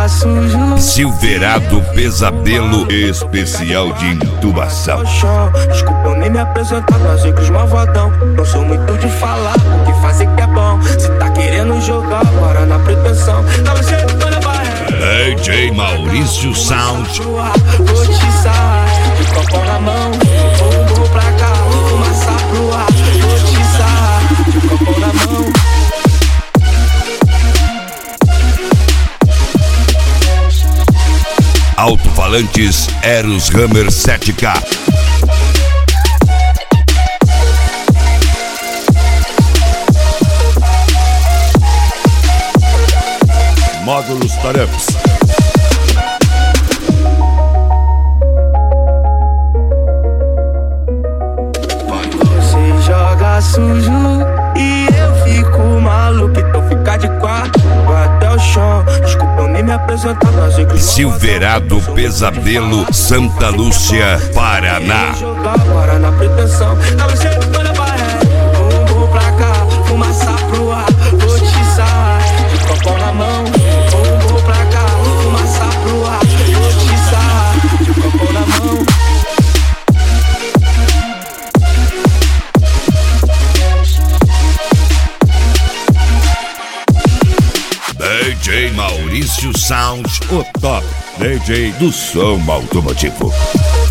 sujo. Silverado Pesadelo especial de intubação. Desculpa eu nem me apresentar, mas Cris malvadão. Não sou muito de falar, o que fazer que é bom. Se tá querendo jogar, para na pretensão. Tava cheio de na barreira. DJ Maurício Sound. Vou te sarrar, de copo na mão. Vou pra cá, fumaça pro ar. Vou te sarrar, de copo na mão. Alto-falantes Eros Hammer 7K. Módulos Tareps. Você joga sujo e eu fico maluco. Então fica de quatro até o chão. Desculpa eu nem me apresentar, mas Cris Silverado Pesadelo, Santa Lúcia, Paraná. Para na pretensão. Tava cheio de na barreira. Vou pra cá, fumaça pro ar. Vou te sarrar, de copo na mão. Vou pra cá, fumaça pro ar. Vou te sarrar, de copo na mão. DJ Maurício Sound, o top DJ do som automotivo.